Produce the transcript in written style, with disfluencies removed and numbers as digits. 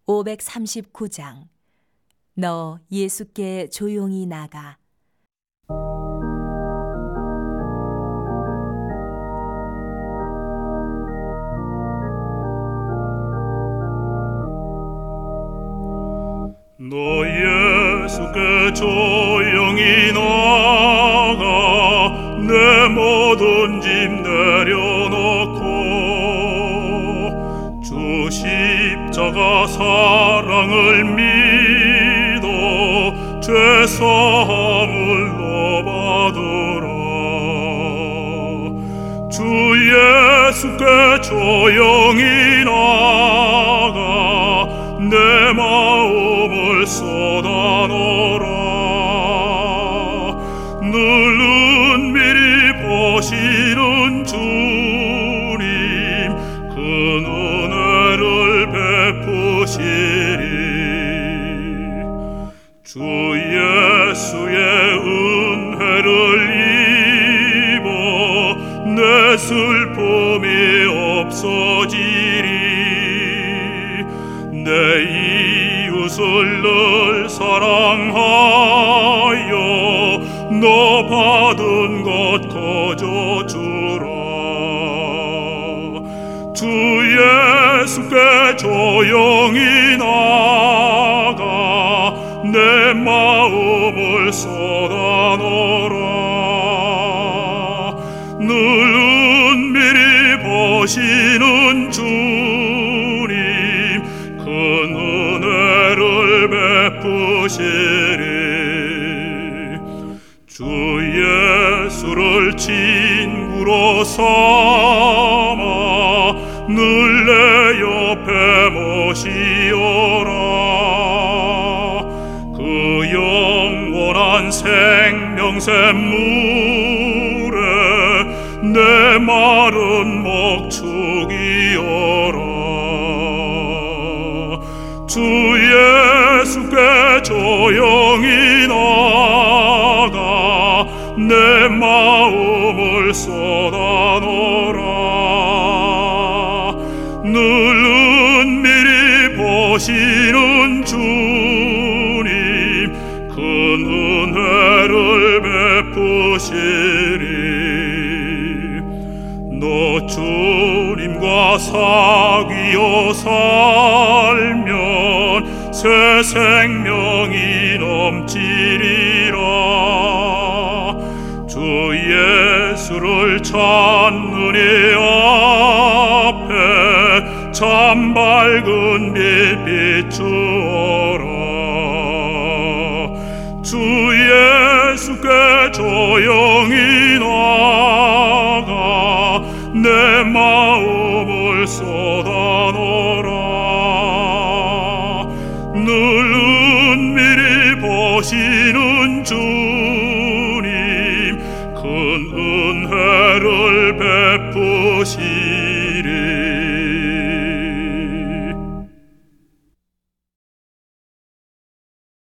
539장 너 예수께 조용히 나가. 너 예수께 조용히 나가 내 모든 짐 내려놓고 주 십자가 사랑을 믿어 죄사함을 너 받으라. 주 예수께 조용히 나가 내 마음을 쏟아놓으라. 늘 은밀히 보시는 주님 그 은혜를 베푸시리. 주 예수의 은혜를 입어 내 슬픔이 없어지리. 내 이웃을 늘 사랑하여 너 받은 것 거저주라. 주 예수께 조용히 나가 내 마음을 쏟아놓으라. 늘 은밀히 보시는 주님 큰 은혜를 베푸시리. 주 예수를 친구로 삼아 늘 내 옆에 모시어라. 그 영원한 생명샘 물에 내 마른 목 축이어라. 주 예수께 조용히 나가 내 마음을 쏟아놓으라. 늘 은밀히 보시는 주님 큰 은혜를 베푸시리. 너 주님과 사귀어 살면 새 생명이 넘치리라. 주 예수를 찾는 이 앞에 참 밝은 빛 비추어라. 주 예수께 조용히 나가 내 마음을 쏟아놓으라. 늘 은밀히 보시